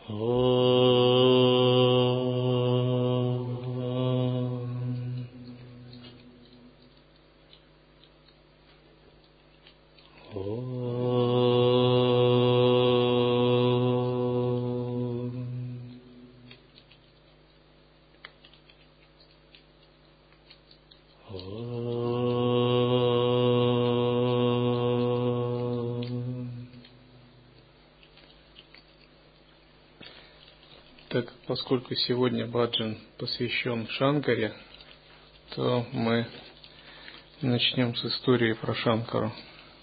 Так, поскольку сегодня баджан посвящен Шанкаре, то мы начнем с истории про Шанкару.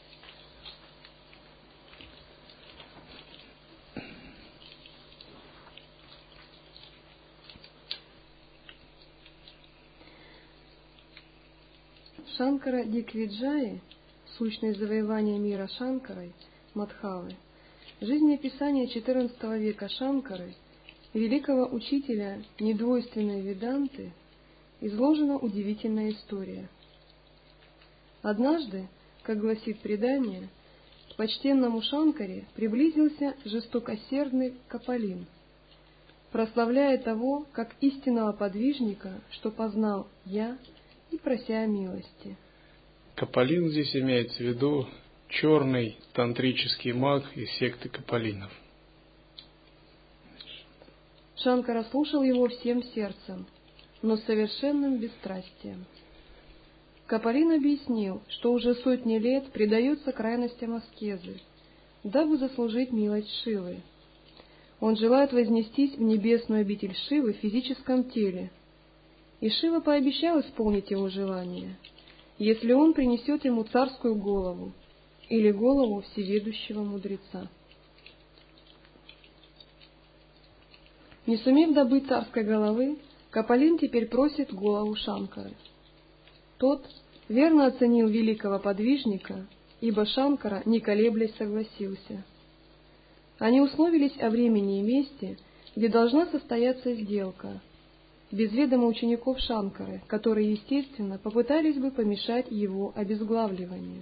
Шанкара Диквиджаи, сущность завоевания мира Шанкарой, Мадхавы, жизнеописание XIV века Шанкары, великого учителя недвойственной Веданты, изложена удивительная история. Однажды, как гласит предание, к почтенному Шанкаре приблизился жестокосердный Капалин, прославляя того как истинного подвижника, что познал «Я», и прося милости. Капалин здесь имеется в виду черный тантрический маг из секты Капалинов. Шанкара слушал его всем сердцем, но с совершенным бесстрастием. Капалин объяснил, что уже сотни лет предается крайностям аскезы, дабы заслужить милость Шивы. Он желает вознестись в небесную обитель Шивы в физическом теле, и Шива пообещал исполнить его желание, если он принесет ему царскую голову или голову всеведущего мудреца. Не сумев добыть царской головы, Капалин теперь просит голову Шанкары. Тот верно оценил великого подвижника, ибо Шанкара, не колеблясь, согласился. Они условились о времени и месте, где должна состояться сделка, без ведома учеников Шанкары, которые, естественно, попытались бы помешать его обезглавливанию.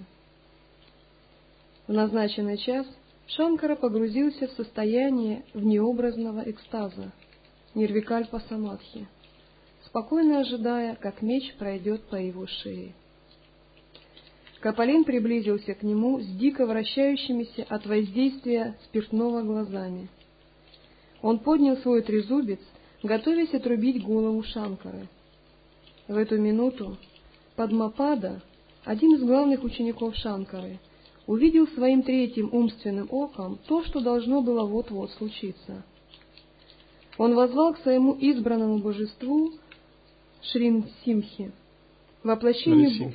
В назначенный час Шанкара погрузился в состояние внеобразного экстаза, нирвикальпа самадхи, спокойно ожидая, как меч пройдет по его шее. Капалин приблизился к нему с дико вращающимися от воздействия спиртного глазами. Он поднял свой трезубец, готовясь отрубить голову Шанкары. В эту минуту Падмапада, один из главных учеников Шанкары, увидел своим третьим умственным оком то, что должно было вот-вот случиться. Он воззвал к своему избранному божеству Шринсимхи, воплощению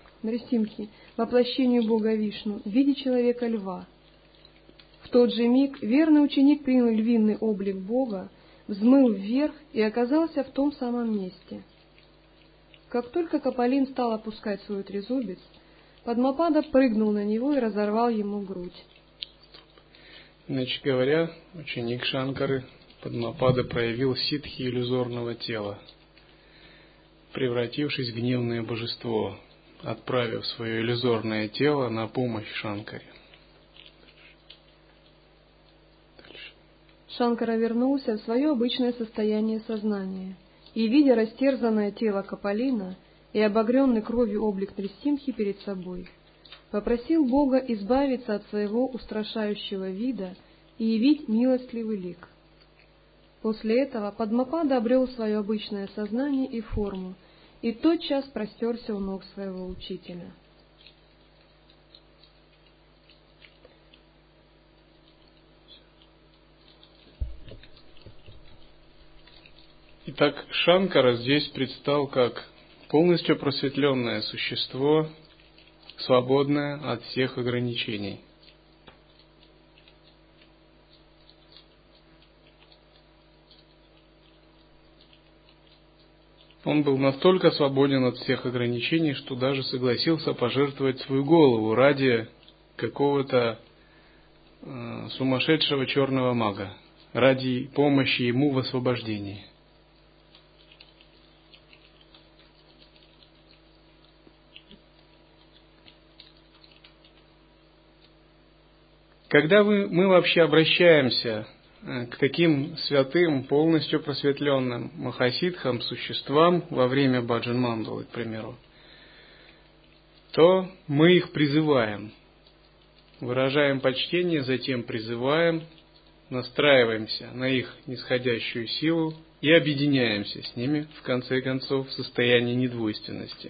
Бога Вишну в виде человека-льва. В тот же миг верный ученик принял львиный облик Бога, взмыл вверх и оказался в том самом месте. Как только Капалин стал опускать свой трезубец, Падмапада прыгнул на него и разорвал ему грудь. Иначе говоря, ученик Шанкары Падмапада проявил ситхи иллюзорного тела, превратившись в гневное божество, отправив свое иллюзорное тело на помощь Шанкаре. Шанкара вернулся в свое обычное состояние сознания и, видя растерзанное тело Капалина и обогренный кровью облик Нрисимхи перед собой, попросил Бога избавиться от своего устрашающего вида и явить милостливый лик. После этого Падмапада обрел свое обычное сознание и форму, и тотчас простерся у ног своего учителя. Итак, Шанкара здесь предстал как полностью просветленное существо, свободное от всех ограничений. Он был настолько свободен от всех ограничений, что даже согласился пожертвовать свою голову ради какого-то сумасшедшего черного мага, ради помощи ему в освобождении. Когда мы вообще обращаемся к таким святым, полностью просветленным махасидхам, существам во время баджан мандалы, к примеру, то мы их призываем, выражаем почтение, затем призываем, настраиваемся на их нисходящую силу и объединяемся с ними, в конце концов, в состоянии недвойственности.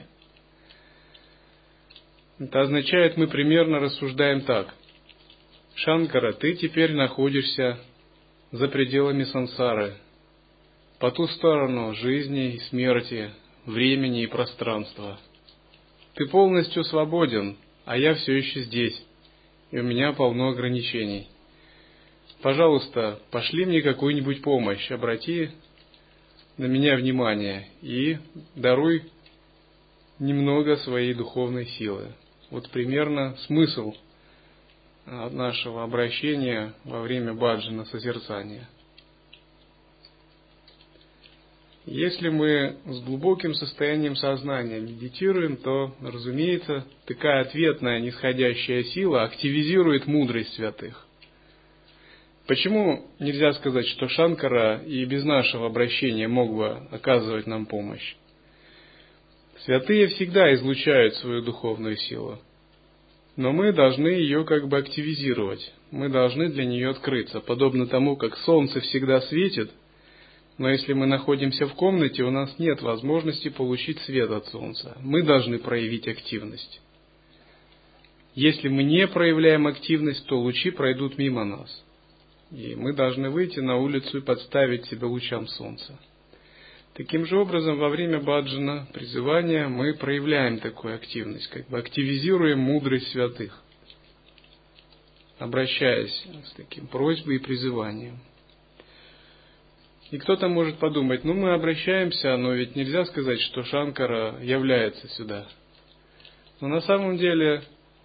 Это означает, мы примерно рассуждаем так. Шанкара, ты теперь находишься за пределами сансары, по ту сторону жизни и смерти, времени и пространства. Ты полностью свободен, а я все еще здесь, и у меня полно ограничений. Пожалуйста, пошли мне какую-нибудь помощь, обрати на меня внимание и даруй немного своей духовной силы. Вот примерно смысл нашего обращения во время баджана созерцания. Если мы с глубоким состоянием сознания медитируем, то, разумеется, такая ответная нисходящая сила активизирует мудрость святых. Почему нельзя сказать, что Шанкара и без нашего обращения мог бы оказывать нам помощь? Святые всегда излучают свою духовную силу, но мы должны ее как бы активизировать, мы должны для нее открыться, подобно тому, как солнце всегда светит, но если мы находимся в комнате, у нас нет возможности получить свет от солнца. Мы должны проявить активность. Если мы не проявляем активность, то лучи пройдут мимо нас. И мы должны выйти на улицу и подставить себя лучам солнца. Таким же образом, во время баджана, призывания, мы проявляем такую активность, как бы активизируем мудрость святых, обращаясь с таким просьбой и призыванием. И кто-то может подумать, мы обращаемся, но ведь нельзя сказать, что Шанкара является сюда. Но на самом деле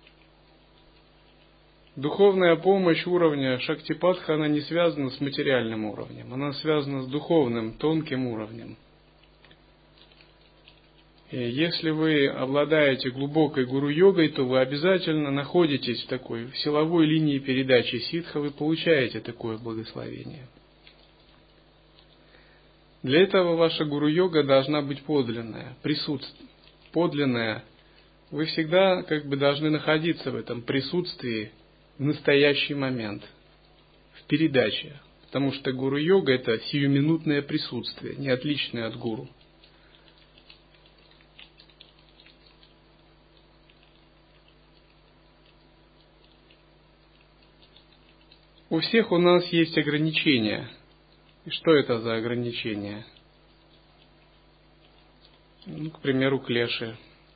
духовная помощь уровня Шактипатха, она не связана с материальным уровнем, она связана с духовным, тонким уровнем. И если вы обладаете глубокой гуру-йогой, то вы обязательно находитесь в такой силовой линии передачи ситха, вы получаете такое благословение. Для этого ваша гуру-йога должна быть подлинная, подлинная. Вы всегда как бы должны находиться в этом присутствии в настоящий момент, в передаче. Потому что гуру-йога – это сиюминутное присутствие, не отличное от гуру. У всех у нас есть ограничения. И что это за ограничения? К примеру, клеши,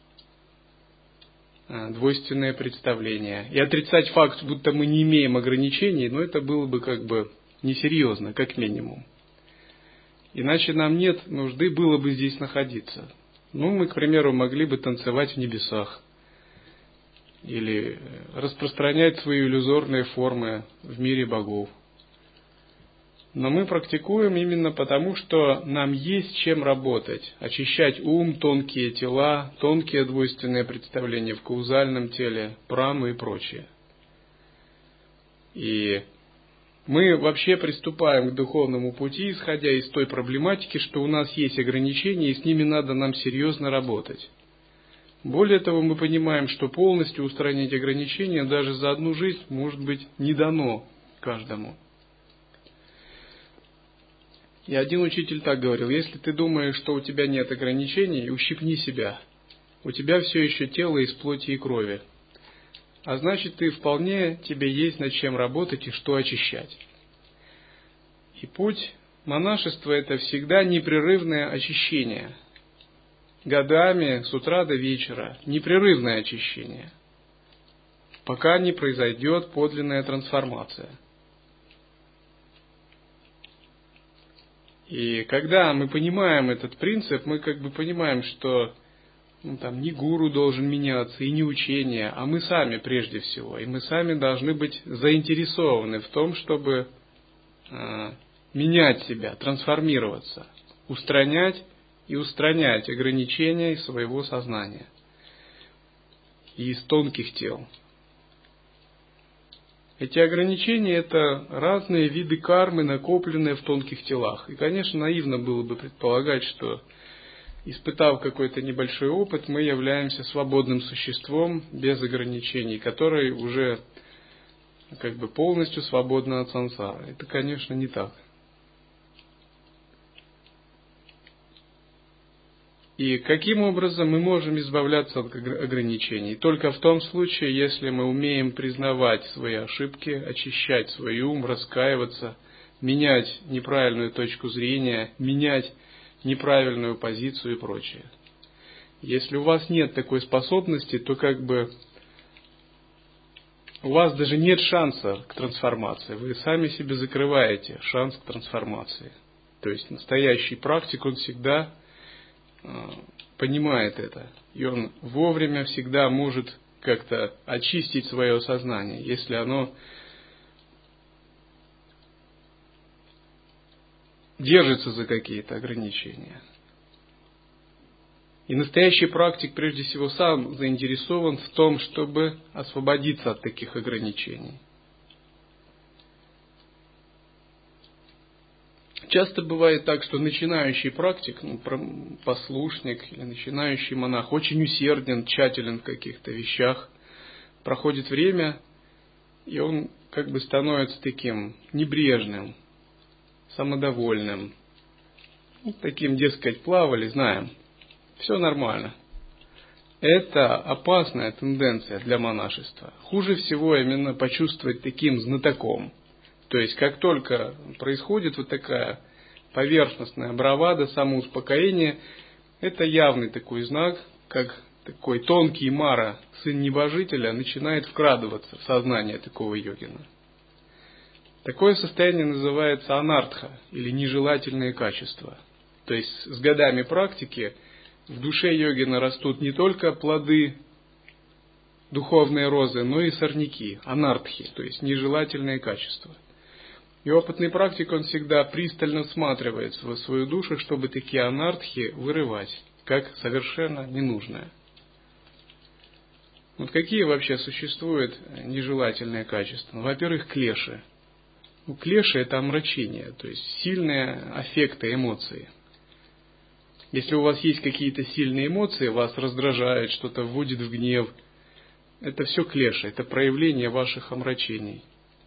двойственное представление. И отрицать факт, будто мы не имеем ограничений, это было бы как бы несерьезно, как минимум. Иначе нам нет нужды было бы здесь находиться. Мы, к примеру, могли бы танцевать в небесах или распространять свои иллюзорные формы в мире богов. Но мы практикуем именно потому, что нам есть чем работать, очищать ум, тонкие тела, тонкие двойственные представления в каузальном теле, прамы и прочее. И мы вообще приступаем к духовному пути, исходя из той проблематики, что у нас есть ограничения, и с ними надо нам серьезно работать. Более того, мы понимаем, что полностью устранить ограничения даже за одну жизнь может быть не дано каждому. И один учитель так говорил: если ты думаешь, что у тебя нет ограничений, ущипни себя. У тебя все еще тело из плоти и крови. А значит, тебе есть над чем работать и что очищать. И путь монашества – это всегда непрерывное очищение. Годами, с утра до вечера, непрерывное очищение. Пока не произойдет подлинная трансформация. И когда мы понимаем этот принцип, мы как бы понимаем, что не гуру должен меняться и не учение, а мы сами прежде всего. И мы сами должны быть заинтересованы в том, чтобы менять себя, трансформироваться, устранять и устранять ограничения из своего сознания и из тонких тел. Эти ограничения – это разные виды кармы, накопленные в тонких телах. И, конечно, наивно было бы предполагать, что, испытав какой-то небольшой опыт, мы являемся свободным существом без ограничений, который уже как бы полностью свободно от сансары. Это, конечно, не так. И каким образом мы можем избавляться от ограничений? Только в том случае, если мы умеем признавать свои ошибки, очищать свой ум, раскаиваться, менять неправильную точку зрения, менять неправильную позицию и прочее. Если у вас нет такой способности, то как бы у вас даже нет шанса к трансформации. Вы сами себе закрываете шанс к трансформации. То есть настоящий практик, он всегда понимает это. И он вовремя всегда может как-то очистить свое сознание, если оно держится за какие-то ограничения. И настоящий практик прежде всего сам заинтересован в том, чтобы освободиться от таких ограничений. Часто бывает так, что начинающий практик, послушник или начинающий монах очень усерден, тщателен в каких-то вещах. Проходит время, и он как бы становится таким небрежным, самодовольным. Таким, дескать, плавали, знаем. Все нормально. Это опасная тенденция для монашества. Хуже всего именно почувствовать таким знатоком. То есть, как только происходит вот такая поверхностная бравада, самоуспокоение, это явный такой знак, как такой тонкий Мара, сын небожителя, начинает вкрадываться в сознание такого йогина. Такое состояние называется анартха, или нежелательные качества. То есть, с годами практики в душе йогина растут не только плоды, духовные розы, но и сорняки, анартхи, то есть нежелательные качества. И опытный практик, он всегда пристально всматривается в свою душу, чтобы такие анартхи вырывать, как совершенно ненужное. Вот какие вообще существуют нежелательные качества? Во-первых, клеши. Клеши – это омрачение, то есть сильные аффекты, эмоции. Если у вас есть какие-то сильные эмоции, вас раздражает, что-то вводит в гнев, это все клеши, это проявление ваших омрачений.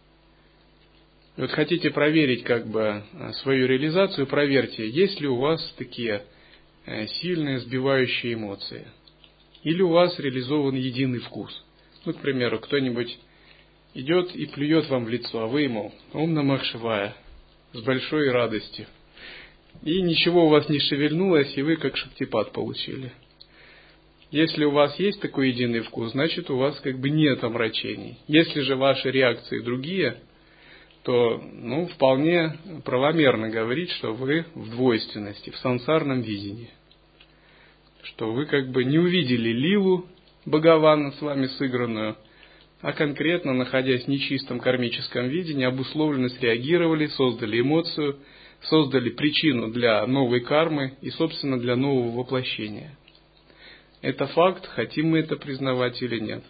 И вот хотите проверить как бы свою реализацию, проверьте, есть ли у вас такие сильные сбивающие эмоции. Или у вас реализован единый вкус. Ну, к примеру, кто-нибудь идет и плюет вам в лицо, а вы ему «Ом намах шивая» с большой радостью. И ничего у вас не шевельнулось, и вы как шактипат получили. Если у вас есть такой единый вкус, значит у вас как бы нет омрачений. Если же ваши реакции другие, то вполне правомерно говорить, что вы в двойственности, в сансарном видении. Что вы как бы не увидели лилу Бхагавана с вами сыгранную, а конкретно, находясь в нечистом кармическом видении, обусловленно среагировали, создали эмоцию, создали причину для новой кармы и, собственно, для нового воплощения. Это факт, хотим мы это признавать или нет.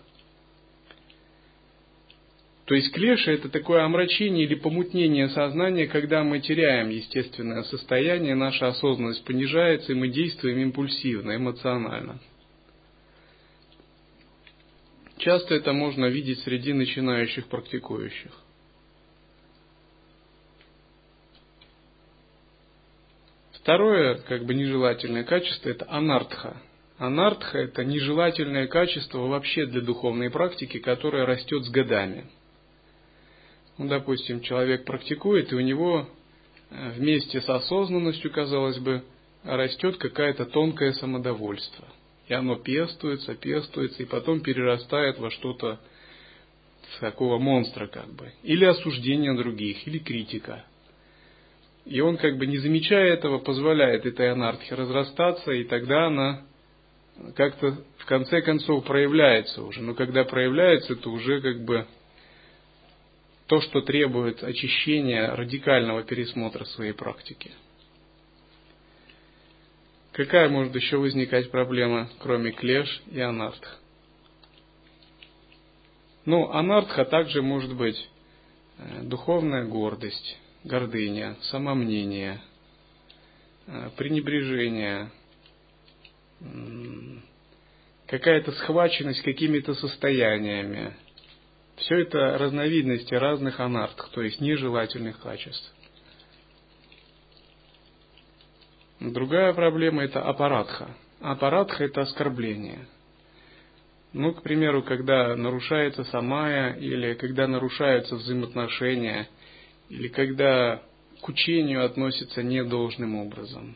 То есть клеша – это такое омрачение или помутнение сознания, когда мы теряем естественное состояние, наша осознанность понижается, и мы действуем импульсивно, эмоционально. Часто это можно видеть среди начинающих практикующих. Второе, как бы нежелательное качество – это анартха. Анартха – это нежелательное качество вообще для духовной практики, которое растет с годами. Допустим, человек практикует, и у него вместе с осознанностью, казалось бы, растет какое-то тонкое самодовольство. И оно пестуется, и потом перерастает во что-то такого монстра как бы. Или осуждение других, или критика. И он как бы не замечая этого, позволяет этой анартхе разрастаться, и тогда она как-то в конце концов проявляется уже. Но когда проявляется, то уже как бы то, что требует очищения, радикального пересмотра своей практики. Какая может еще возникать проблема, кроме клеш и анартх? Ну, анартха также может быть духовная гордость, гордыня, самомнение, пренебрежение, какая-то схваченность какими-то состояниями. Все это разновидности разных анартх, то есть нежелательных качеств. Другая проблема – это апаратха. Апаратха – это оскорбление. Ну, к примеру, когда нарушается самая, или когда нарушаются взаимоотношения, или когда к учению относятся недолжным образом.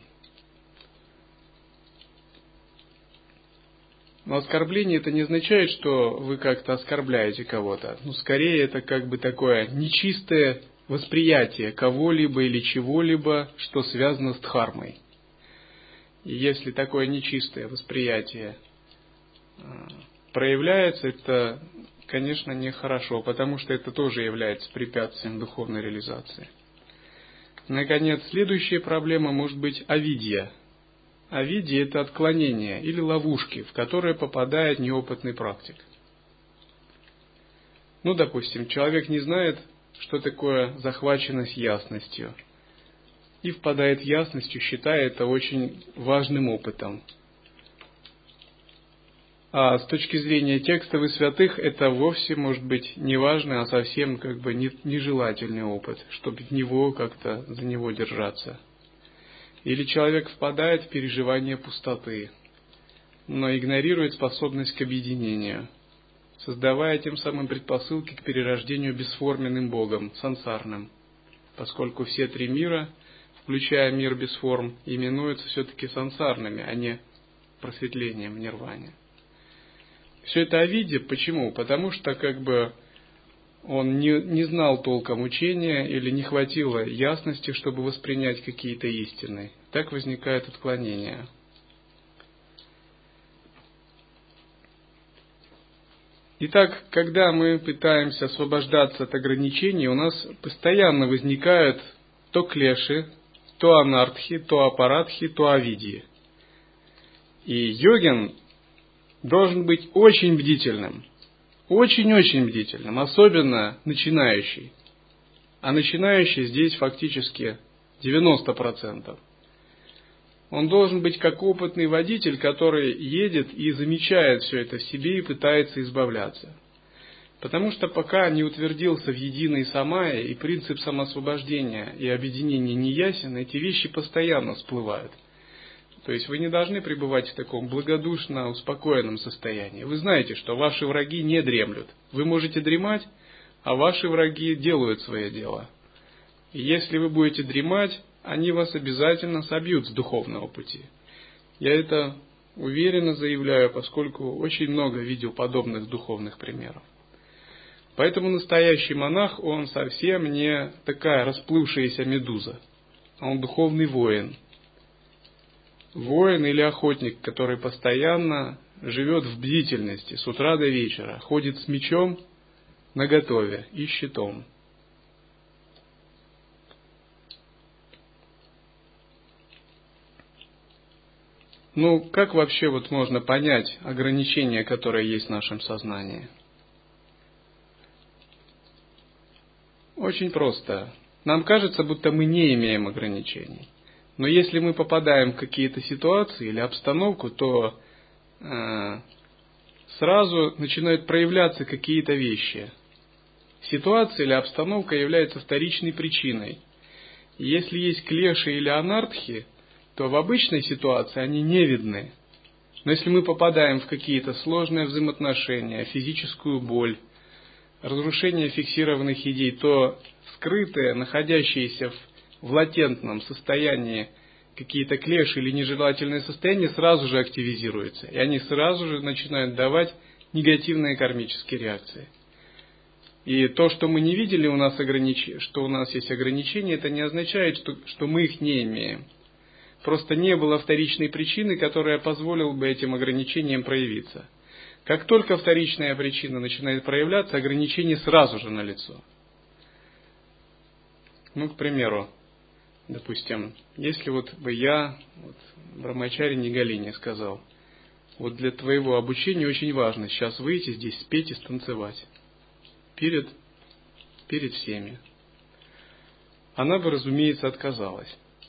Но оскорбление это не означает, что вы как-то оскорбляете кого-то. Ну, скорее это как бы такое нечистое восприятие кого-либо или чего-либо, что связано с дхармой. И если такое нечистое восприятие проявляется, это, конечно, нехорошо, потому что это тоже является препятствием духовной реализации. Наконец, следующая проблема может быть авидья. Авидья – это отклонение или ловушки, в которые попадает неопытный практик. Ну, допустим, человек не знает, что такое захваченность ясностью, и впадает в ясностью, считая это очень важным опытом. А с точки зрения текстов и святых, это вовсе может быть не важный, а совсем как бы нежелательный опыт, чтобы в него как-то за него держаться. Или человек впадает в переживание пустоты, но игнорирует способность к объединению, создавая тем самым предпосылки к перерождению бесформенным Богом, сансарным, поскольку все три мира, включая мир без форм, именуются все-таки сансарными, а не просветлением в нирване. Все это авидья. Почему? Потому что как бы он не знал толком учения или не хватило ясности, чтобы воспринять какие-то истины. Так возникает отклонение. Итак, когда мы пытаемся освобождаться от ограничений, у нас постоянно возникают то клеши, то анартхи, то апаратхи, то авидьи. И йогин должен быть очень бдительным. Очень-очень бдительным, особенно начинающий. А начинающий здесь фактически 90%. Он должен быть как опытный водитель, который едет и замечает все это в себе и пытается избавляться. Потому что пока не утвердился в единой самая и принцип самоосвобождения и объединения не ясен, эти вещи постоянно всплывают. То есть вы не должны пребывать в таком благодушно успокоенном состоянии. Вы знаете, что ваши враги не дремлют. Вы можете дремать, а ваши враги делают свое дело. И если вы будете дремать, они вас обязательно собьют с духовного пути. Я это уверенно заявляю, поскольку очень много видел подобных духовных примеров. Поэтому настоящий монах, он совсем не такая расплывшаяся медуза, а он духовный воин. Воин или охотник, который постоянно живет в бдительности с утра до вечера, ходит с мечом наготове и щитом. Ну, как вообще вот можно понять ограничения, которые есть в нашем сознании? Очень просто. Нам кажется, будто мы не имеем ограничений. Но если мы попадаем в какие-то ситуации или обстановку, то сразу начинают проявляться какие-то вещи. Ситуация или обстановка является вторичной причиной. И если есть клеши или анартхи, то в обычной ситуации они не видны. Но если мы попадаем в какие-то сложные взаимоотношения, физическую боль, разрушение фиксированных идей, то скрытые, находящиеся в латентном состоянии какие-то клеши или нежелательные состояния сразу же активизируются. И они сразу же начинают давать негативные кармические реакции. И то, что мы не видели, что у нас есть ограничения, это не означает, что мы их не имеем. Просто не было вторичной причины, которая позволила бы этим ограничениям проявиться. Как только вторичная причина начинает проявляться, ограничение сразу же налицо. Ну, к примеру, допустим, если вот бы я Брахмачари Нигалине сказал, вот для твоего обучения очень важно сейчас выйти здесь, спеть и станцевать. перед всеми. Она бы, разумеется, отказалась.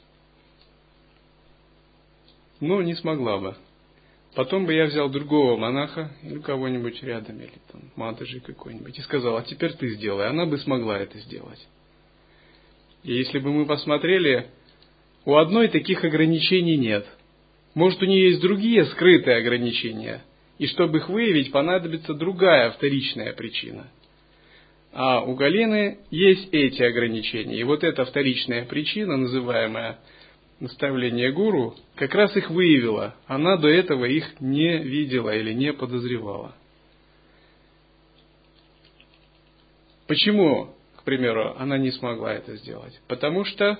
Но не смогла бы. Потом бы я взял другого монаха, или кого-нибудь рядом, или там Матаджи какой-нибудь, и сказал, а теперь ты сделай. Она бы смогла это сделать. И если бы мы посмотрели, у одной таких ограничений нет. Может, у нее есть другие скрытые ограничения, и чтобы их выявить, понадобится другая вторичная причина. А у Галины есть эти ограничения. И вот эта вторичная причина, называемая наставление гуру, как раз их выявила. Она до этого их не видела или не подозревала. Почему, к примеру, она не смогла это сделать? Потому что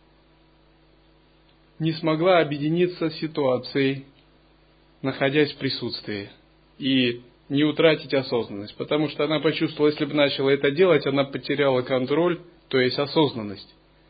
не смогла объединиться с ситуацией, находясь в присутствии, и не утратить осознанность. Потому что она почувствовала, если бы начала это делать, она потеряла контроль, то есть осознанность.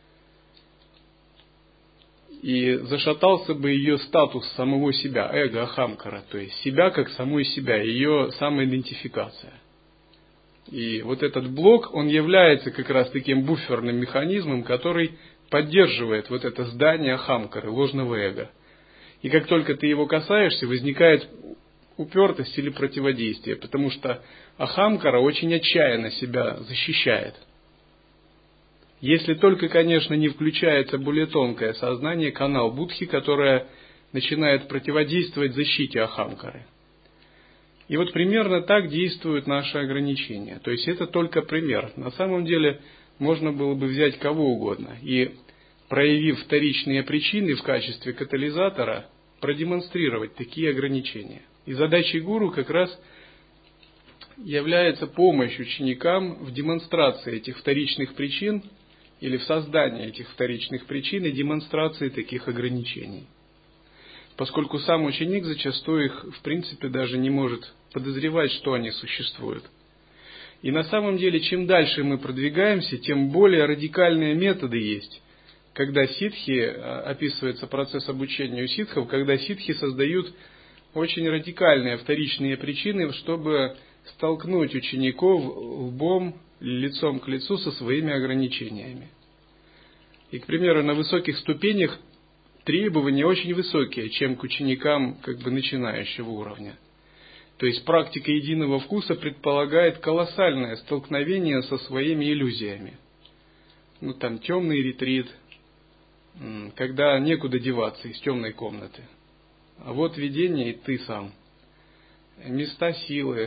И зашатался бы ее статус самого себя, эго, ахамкара, то есть себя как самой себя, ее самоидентификация. И вот этот блок, он является как раз таким буферным механизмом, который поддерживает вот это здание ахамкары, ложного эго. И как только ты его касаешься, возникает упертость или противодействие, потому что ахамкара очень отчаянно себя защищает. Если только, конечно, не включается более тонкое сознание, канал Будхи, которое начинает противодействовать защите ахамкары. И вот примерно так действуют наши ограничения. То есть это только пример. На самом деле можно было бы взять кого угодно и, проявив вторичные причины в качестве катализатора, продемонстрировать такие ограничения. И задачей гуру как раз является помощь ученикам в демонстрации этих вторичных причин или в создании этих вторичных причин и демонстрации таких ограничений. Поскольку сам ученик зачастую их, в принципе, даже не может подозревать, что они существуют. И на самом деле, чем дальше мы продвигаемся, тем более радикальные методы есть. Когда ситхи, описывается процесс обучения у ситхов, когда ситхи создают очень радикальные вторичные причины, чтобы столкнуть учеников лбом, лицом к лицу со своими ограничениями. И, к примеру, на высоких ступенях требования очень высокие, чем к ученикам начинающего уровня. То есть практика единого вкуса предполагает колоссальное столкновение со своими иллюзиями. Темный ретрит, когда некуда деваться из темной комнаты. А вот видение и ты сам. Места силы,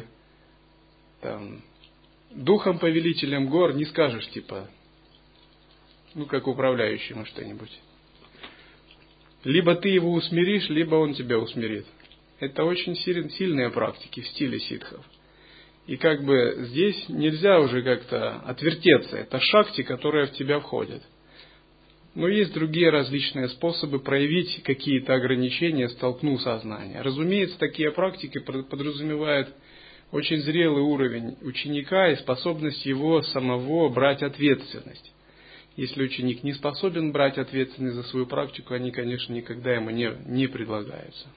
духом-повелителем гор не скажешь, как управляющему что-нибудь. Либо ты его усмиришь, либо он тебя усмирит. Это очень сильные практики в стиле ситхов. И здесь нельзя уже как-то отвертеться. Это шакти, которая в тебя входит. Но есть другие различные способы проявить какие-то ограничения, столкнув сознание. Разумеется, такие практики подразумевают очень зрелый уровень ученика и способность его самого брать ответственность. Если ученик не способен брать ответственность за свою практику, они, конечно, никогда ему не предлагаются.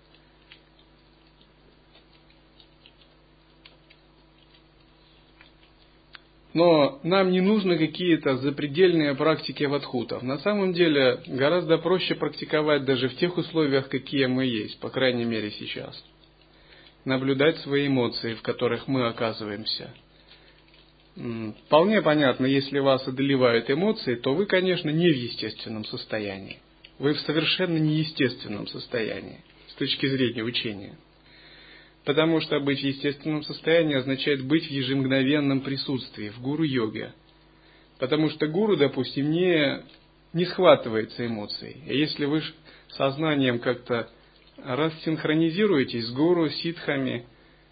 Но нам не нужны какие-то запредельные практики авадхутов. На самом деле гораздо проще практиковать даже в тех условиях, какие мы есть, по крайней мере сейчас. Наблюдать свои эмоции, в которых мы оказываемся. Вполне понятно, если вас одолевают эмоции, то вы, конечно, не в естественном состоянии. Вы в совершенно неестественном состоянии с точки зрения учения. Потому что быть в естественном состоянии означает быть в ежемгновенном присутствии, в гуру-йоге. Потому что гуру, допустим, не схватывается эмоцией. И если вы сознанием как-то рассинхронизируетесь с гуру, ситхами,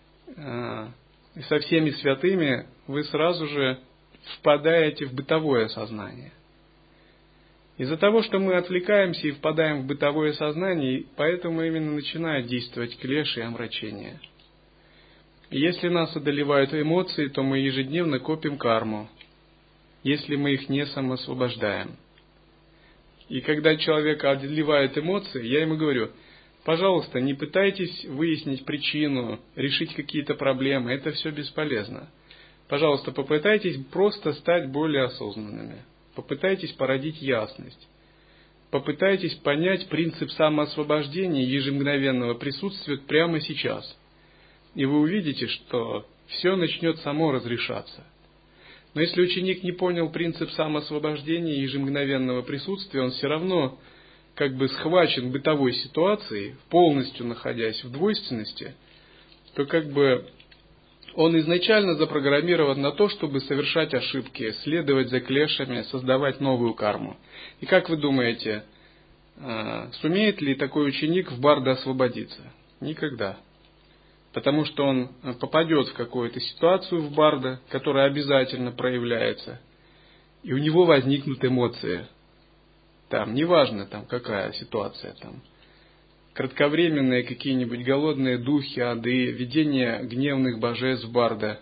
со всеми святыми, вы сразу же впадаете в бытовое сознание. Из-за того, что мы отвлекаемся и впадаем в бытовое сознание, поэтому именно начинает действовать клеш и омрачение. И если нас одолевают эмоции, то мы ежедневно копим карму, если мы их не самоосвобождаем. И когда человека одолевают эмоции, я ему говорю: пожалуйста, не пытайтесь выяснить причину, решить какие-то проблемы, это все бесполезно. Пожалуйста, попытайтесь просто стать более осознанными. Попытайтесь породить ясность. Попытайтесь понять принцип самоосвобождения и ежемгновенного присутствия прямо сейчас. И вы увидите, что все начнет само разрешаться. Но если ученик не понял принцип самоосвобождения и ежемгновенного присутствия, он все равно как бы схвачен бытовой ситуацией, полностью находясь в двойственности, то как бы он изначально запрограммирован на то, чтобы совершать ошибки, следовать за клешами, создавать новую карму. И как вы думаете, сумеет ли такой ученик в барда освободиться? Никогда. Потому что он попадет в какую-то ситуацию в барда, которая обязательно проявляется, и у него возникнут эмоции. Там, неважно, там, какая ситуация, там, кратковременные какие-нибудь голодные духи, ады, видение гневных божеств барда.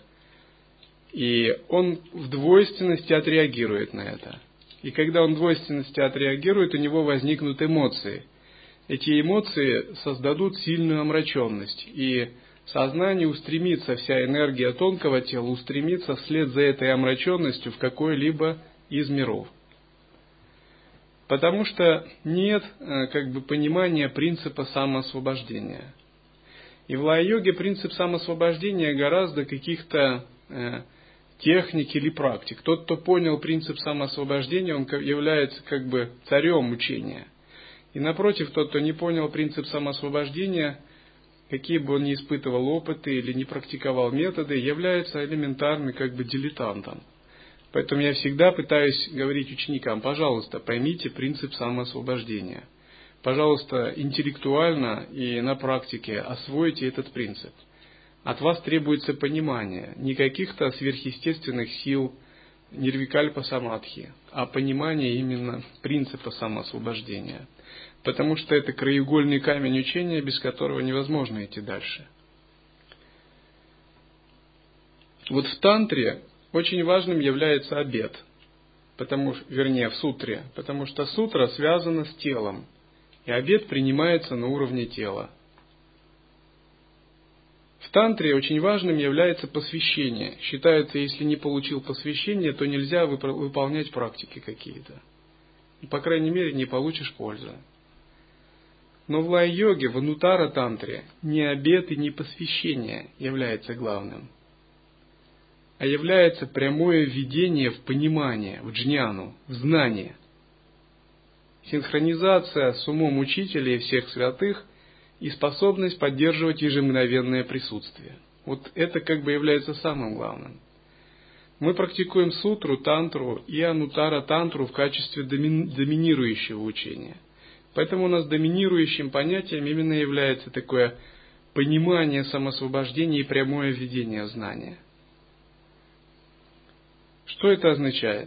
И он в двойственности отреагирует на это. И когда он в двойственности отреагирует, у него возникнут эмоции. Эти эмоции создадут сильную омраченность. И сознание устремится, вся энергия тонкого тела устремится вслед за этой омраченностью в какой-либо из миров. Потому что нет как бы понимания принципа самоосвобождения. И в лая-йоге принцип самоосвобождения гораздо каких-то техник или практик. Тот, кто понял принцип самоосвобождения, он является как бы царем учения. И напротив, тот, кто не понял принцип самоосвобождения, какие бы он ни испытывал опыты или не практиковал методы, является элементарным как бы дилетантом. Поэтому я всегда пытаюсь говорить ученикам: пожалуйста, поймите принцип самоосвобождения. Пожалуйста, интеллектуально и на практике освойте этот принцип. От вас требуется понимание, не каких-то сверхъестественных сил, нирвикальпа самадхи, а понимание именно принципа самоосвобождения. Потому что это краеугольный камень учения, без которого невозможно идти дальше. Вот в тантре очень важным является обет, в сутре, потому что сутра связана с телом, и обет принимается на уровне тела. В тантре очень важным является посвящение. Считается, если не получил посвящение, то нельзя выполнять практики какие-то. По крайней мере, не получишь пользы. Но в лая-йоге, в анутара-тантре, ни обет и ни посвящение является главным, а является прямое введение в понимание, в джняну, в знание. Синхронизация с умом учителя и всех святых и способность поддерживать ежемгновенное присутствие. Вот это как бы является самым главным. Мы практикуем сутру, тантру и анутара-тантру в качестве доминирующего учения. Поэтому у нас доминирующим понятием именно является такое понимание самоосвобождения и прямое введение в знание. Что это означает?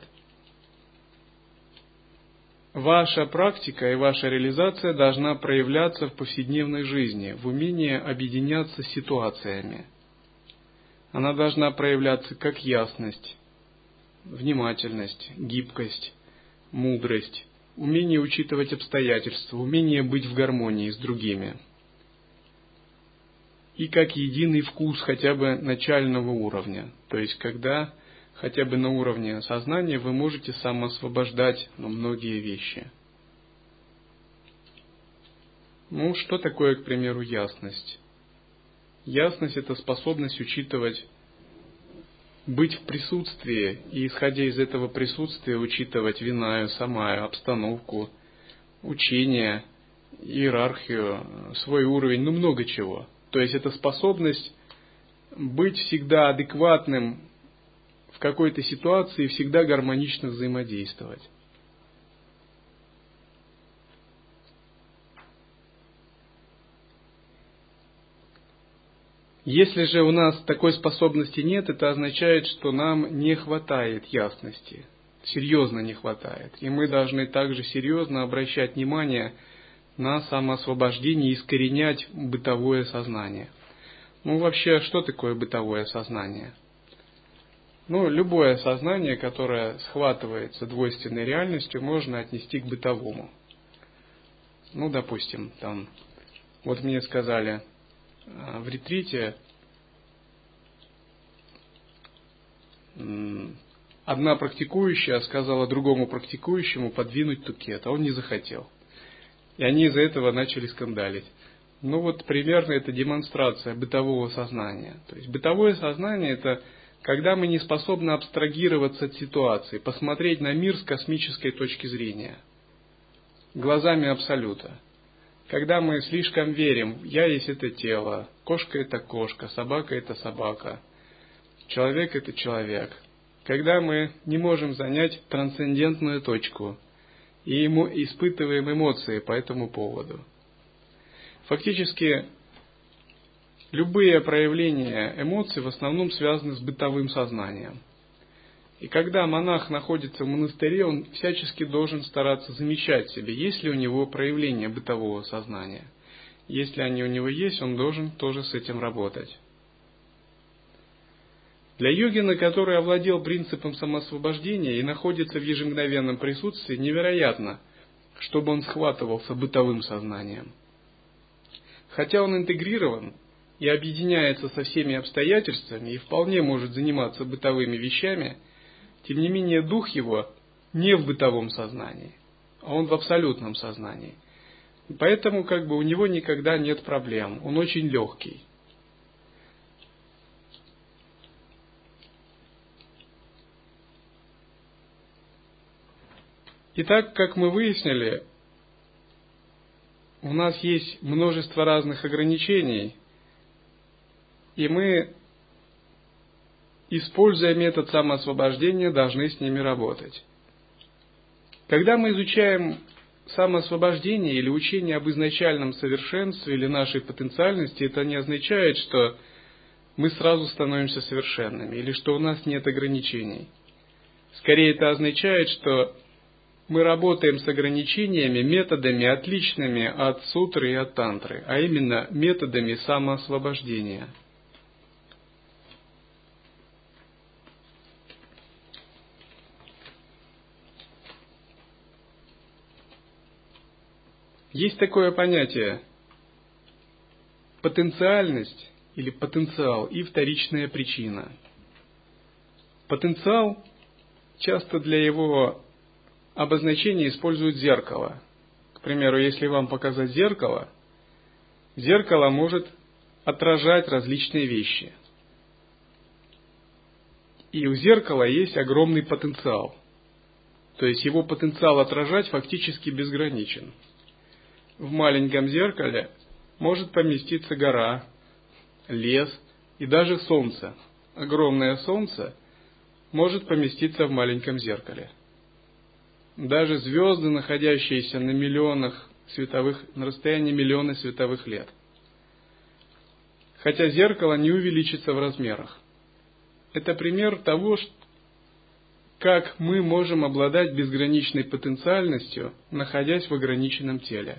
Ваша практика и ваша реализация должна проявляться в повседневной жизни, в умении объединяться с ситуациями. Она должна проявляться как ясность, внимательность, гибкость, мудрость, умение учитывать обстоятельства, умение быть в гармонии с другими. И как единый вкус хотя бы начального уровня, то есть когда хотя бы на уровне сознания вы можете самоосвобождать многие вещи. Что такое, к примеру, ясность? Ясность – это способность учитывать, быть в присутствии, и, исходя из этого присутствия, учитывать винаю, самаю, обстановку, учение, иерархию, свой уровень, много чего. То есть это способность быть всегда адекватным в какой-то ситуации, всегда гармонично взаимодействовать. Если же у нас такой способности нет, это означает, что нам не хватает ясности, серьезно не хватает. И мы должны также серьезно обращать внимание на самоосвобождение и искоренять бытовое сознание. Вообще, что такое бытовое сознание? Любое сознание, которое схватывается двойственной реальностью, можно отнести к бытовому. Допустим, вот мне сказали в ретрите, одна практикующая сказала другому практикующему подвинуть тукет, а он не захотел. И они из-за этого начали скандалить. Ну вот примерно это демонстрация бытового сознания. То есть бытовое сознание – это когда мы не способны абстрагироваться от ситуации, посмотреть на мир с космической точки зрения, глазами Абсолюта. Когда мы слишком верим, я есть это тело, кошка это кошка, собака это собака, человек это человек. Когда мы не можем занять трансцендентную точку и испытываем эмоции по этому поводу. Фактически, любые проявления эмоций в основном связаны с бытовым сознанием. И когда монах находится в монастыре, он всячески должен стараться замечать в себе, есть ли у него проявление бытового сознания. Если они у него есть, он должен тоже с этим работать. Для йогина, который овладел принципом самоосвобождения и находится в ежемгновенном присутствии, невероятно, чтобы он схватывался бытовым сознанием. Хотя он интегрирован и объединяется со всеми обстоятельствами и вполне может заниматься бытовыми вещами, тем не менее дух его не в бытовом сознании, а он в абсолютном сознании. Поэтому у него никогда нет проблем, он очень легкий. Итак, как мы выяснили, у нас есть множество разных ограничений, и мы, используя метод самоосвобождения, должны с ними работать. Когда мы изучаем самоосвобождение или учение об изначальном совершенстве или нашей потенциальности, это не означает, что мы сразу становимся совершенными или что у нас нет ограничений. Скорее, это означает, что мы работаем с ограничениями методами, отличными от сутры и от тантры, а именно методами самоосвобождения. Есть такое понятие потенциальность или потенциал и вторичная причина. Потенциал часто для его обозначения используют зеркало. К примеру, если вам показать зеркало, зеркало может отражать различные вещи. И у зеркала есть огромный потенциал. То есть его потенциал отражать фактически безграничен. В маленьком зеркале может поместиться гора, лес и даже солнце. Огромное солнце может поместиться в маленьком зеркале. Даже звезды, находящиеся на расстоянии миллиона световых лет. Хотя зеркало не увеличится в размерах. Это пример того, как мы можем обладать безграничной потенциальностью, находясь в ограниченном теле.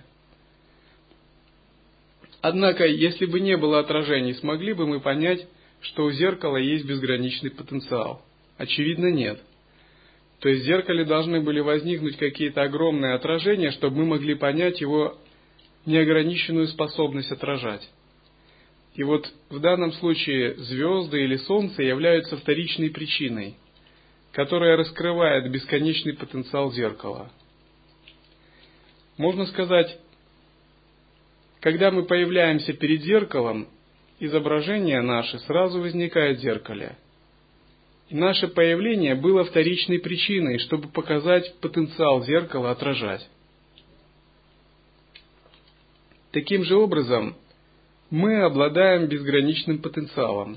Однако, если бы не было отражений, смогли бы мы понять, что у зеркала есть безграничный потенциал? Очевидно, нет. То есть в зеркале должны были возникнуть какие-то огромные отражения, чтобы мы могли понять его неограниченную способность отражать. И вот в данном случае звезды или солнце являются вторичной причиной, которая раскрывает бесконечный потенциал зеркала. Можно сказать, когда мы появляемся перед зеркалом, изображение наше сразу возникает в зеркале. И наше появление было вторичной причиной, чтобы показать потенциал зеркала отражать. Таким же образом, мы обладаем безграничным потенциалом.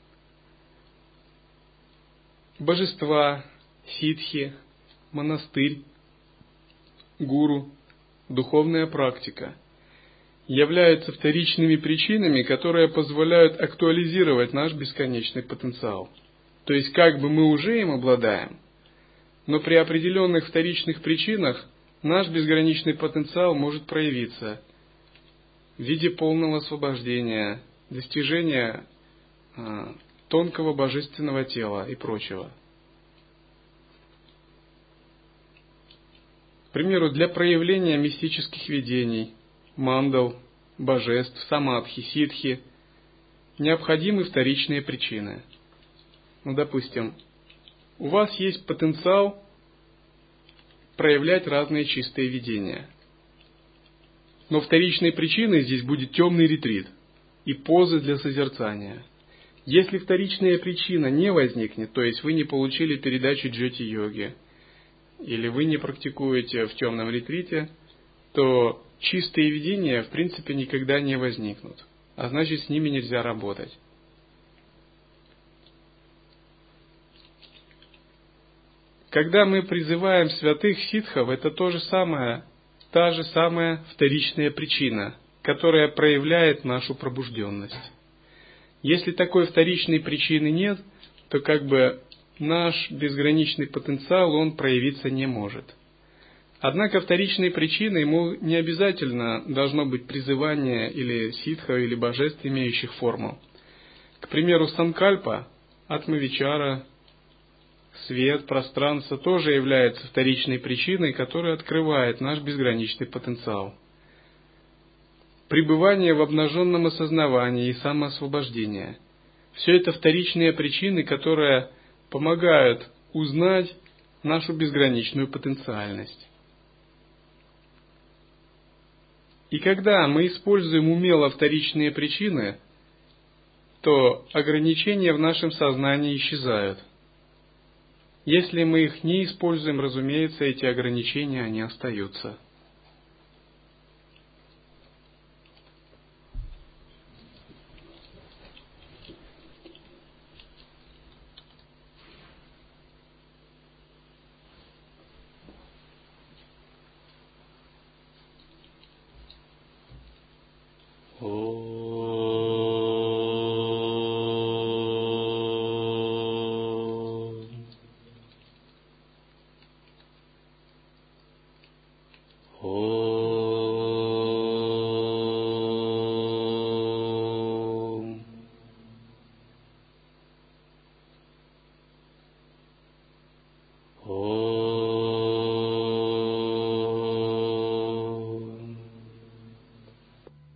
Божества, ситхи, монастырь, гуру, духовная практика являются вторичными причинами, которые позволяют актуализировать наш бесконечный потенциал. То есть как бы мы уже им обладаем, но при определенных вторичных причинах наш безграничный потенциал может проявиться в виде полного освобождения, достижения тонкого божественного тела и прочего. К примеру, для проявления мистических видений, мандал, божеств, самадхи, ситхи необходимы вторичные причины. Допустим, у вас есть потенциал проявлять разные чистые видения. Но вторичной причиной здесь будет темный ретрит и позы для созерцания. Если вторичная причина не возникнет, то есть вы не получили передачу джоти-йоги, или вы не практикуете в темном ретрите, то чистые видения в принципе никогда не возникнут, а значит с ними нельзя работать. Когда мы призываем святых ситхов, это та же самая вторичная причина, которая проявляет нашу пробужденность. Если такой вторичной причины нет, то наш безграничный потенциал, он проявиться не может. Однако вторичной причиной ему не обязательно должно быть призывание или ситха, или божеств, имеющих форму. К примеру, санкальпа, атмавичара, свет, пространство тоже является вторичной причиной, которая открывает наш безграничный потенциал. Пребывание в обнаженном осознавании и самоосвобождение – все это вторичные причины, которые помогают узнать нашу безграничную потенциальность. И когда мы используем умело вторичные причины, то ограничения в нашем сознании исчезают. Если мы их не используем, разумеется, эти ограничения, они остаются. Oh